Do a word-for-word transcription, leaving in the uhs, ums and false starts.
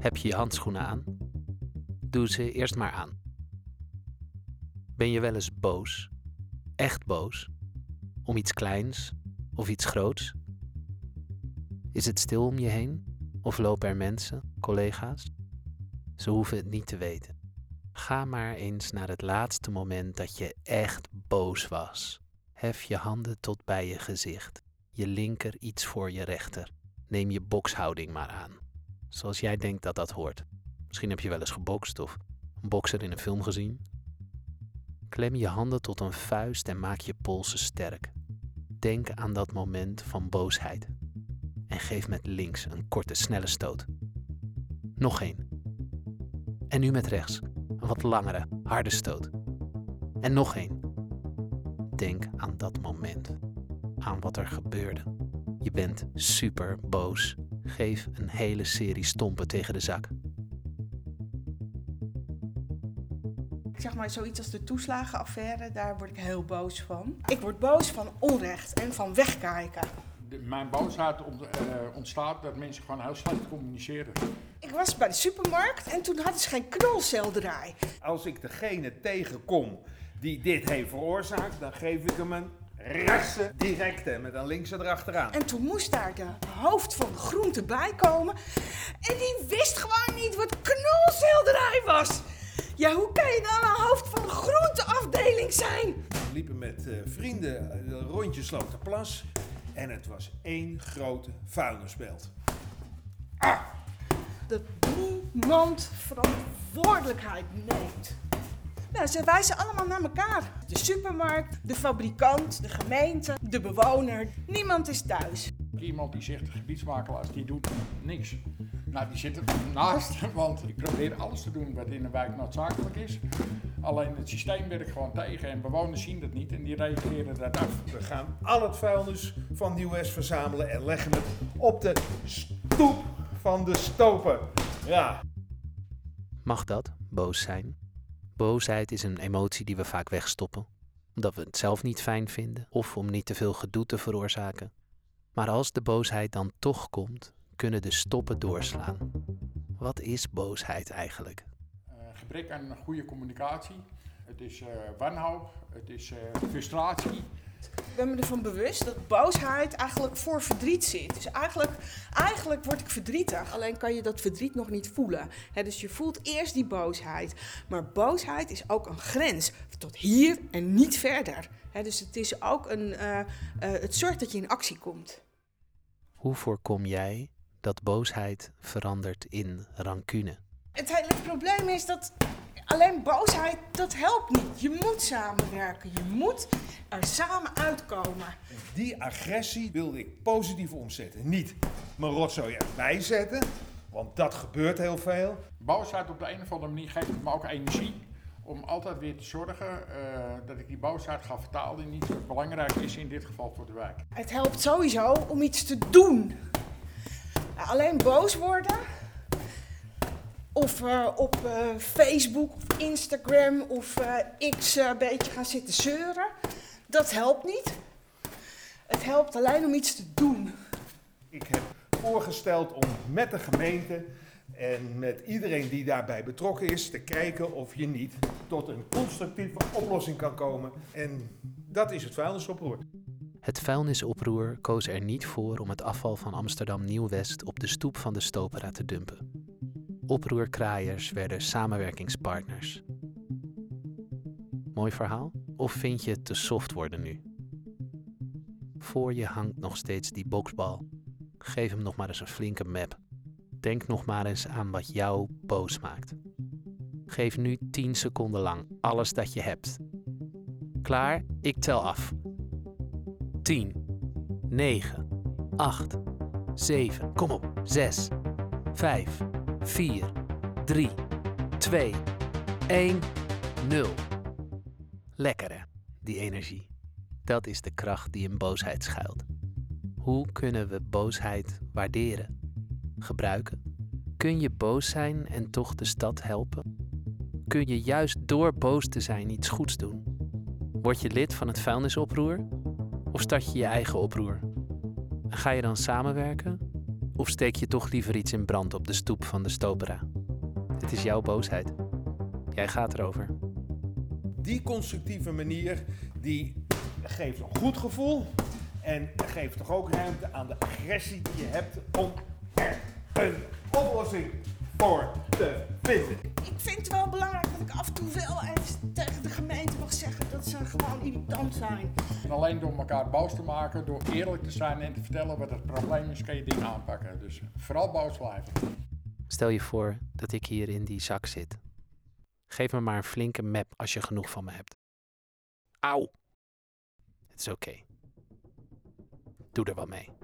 Heb je je handschoenen aan? Doe ze eerst maar aan. Ben je wel eens boos? Echt boos? Om iets kleins of iets groots? Is het stil om je heen? Of lopen er mensen, collega's? Ze hoeven het niet te weten. Ga maar eens naar het laatste moment dat je echt boos was. Hef je handen tot bij je gezicht. Je linker iets voor je rechter. Neem je bokshouding maar aan. Zoals jij denkt dat dat hoort. Misschien heb je wel eens gebokst of een bokser in een film gezien. Klem je handen tot een vuist en maak je polsen sterk. Denk aan dat moment van boosheid. En geef met links een korte, snelle stoot. Nog één. En nu met rechts. Een wat langere, harde stoot. En nog één. Denk aan dat moment. Aan wat er gebeurde. Je bent super boos. Geef een hele serie stompen tegen de zak. Zeg maar zoiets als de toeslagenaffaire, daar word ik heel boos van. Ik word boos van onrecht en van wegkijken. De, mijn boosheid ont, uh, ontstaat dat mensen gewoon heel slecht communiceren. Ik was bij de supermarkt en toen hadden ze geen knolselderij. Als ik degene tegenkom die dit heeft veroorzaakt, dan geef ik hem een rechtse directe met een linkse erachteraan. En toen moest daar de hoofd van de groente bij komen. En die wist gewoon niet wat knolselderij was. Ja, hoe kan je dan een hoofd van de groenteafdeling zijn? We liepen met uh, vrienden een rondje Sloterplas en het was één grote vuilnisbelt. Ah! Dat niemand verantwoordelijkheid neemt. Nou, ze wijzen allemaal naar elkaar. De supermarkt, de fabrikant, de gemeente, de bewoner. Niemand is thuis. Iemand die zegt, de gebiedsmakelaars, die doet niks. Nou, die zit er naast, want ik probeer alles te doen wat in een wijk noodzakelijk is. Alleen het systeem werkt gewoon tegen en bewoners zien dat niet en die reageren daar af. We gaan al het vuilnis van Nieuw-West verzamelen en leggen het op de stoep van de stoper. Ja. Mag dat, boos zijn? Boosheid is een emotie die we vaak wegstoppen, omdat we het zelf niet fijn vinden of om niet te veel gedoe te veroorzaken. Maar als de boosheid dan toch komt, kunnen de stoppen doorslaan. Wat is boosheid eigenlijk? Uh, gebrek aan een goede communicatie, het is uh, wanhoop, het is uh, frustratie. Ik ben me ervan bewust dat boosheid eigenlijk voor verdriet zit. Dus eigenlijk, eigenlijk word ik verdrietig. Alleen kan je dat verdriet nog niet voelen. He, dus je voelt eerst die boosheid. Maar boosheid is ook een grens. Tot hier en niet verder. He, dus het is ook een, uh, uh, het zorgt dat je in actie komt. Hoe voorkom jij dat boosheid verandert in rancune? Het hele probleem is dat alleen boosheid, dat helpt niet. Je moet samenwerken. Je moet er samen uitkomen. Die agressie wilde ik positief omzetten. Niet mijn rotzooi erbij zetten, want dat gebeurt heel veel. Boosheid op de een of andere manier geeft me ook energie om altijd weer te zorgen uh, dat ik die boosheid ga vertalen in iets wat belangrijk is, in dit geval voor de wijk. Het helpt sowieso om iets te doen. Alleen boos worden, of uh, op uh, Facebook of Instagram of uh, X een uh, beetje gaan zitten zeuren, dat helpt niet. Het helpt alleen om iets te doen. Ik heb voorgesteld om met de gemeente en met iedereen die daarbij betrokken is te kijken of je niet tot een constructieve oplossing kan komen. En dat is het vuilnisoproer. Het vuilnisoproer koos er niet voor om het afval van Amsterdam Nieuw-West op de stoep van de Stopera te dumpen. Oproerkraaiers werden samenwerkingspartners. Mooi verhaal? Of vind je het te soft worden nu? Voor je hangt nog steeds die boksbal. Geef hem nog maar eens een flinke map. Denk nog maar eens aan wat jou boos maakt. Geef nu tien seconden lang alles dat je hebt. Klaar? Ik tel af. tien, negen, acht, zeven, kom op, zes, vijf, vier, drie, twee, één, nul. Lekker hè, die energie. Dat is de kracht die in boosheid schuilt. Hoe kunnen we boosheid waarderen? Gebruiken? Kun je boos zijn en toch de stad helpen? Kun je juist door boos te zijn iets goeds doen? Word je lid van het vuilnisoproer? Of start je je eigen oproer? En ga je dan samenwerken? Of steek je toch liever iets in brand op de stoep van de Stopera? Het is jouw boosheid. Jij gaat erover. Die constructieve manier, die geeft een goed gevoel. En geeft toch ook ruimte aan de agressie die je hebt om er een oplossing voor te vinden. Ik vind het wel belangrijk dat ik af en toe wel even tegen de gemeente mag zeggen dat ze gewoon irritant zijn. En alleen door elkaar boos te maken, door eerlijk te zijn en te vertellen wat het probleem is, kan je dingen aanpakken. Dus vooral boos blijven. Stel je voor dat ik hier in die zak zit. Geef me maar een flinke map als je genoeg van me hebt. Auw! Het is oké. Doe er wel mee.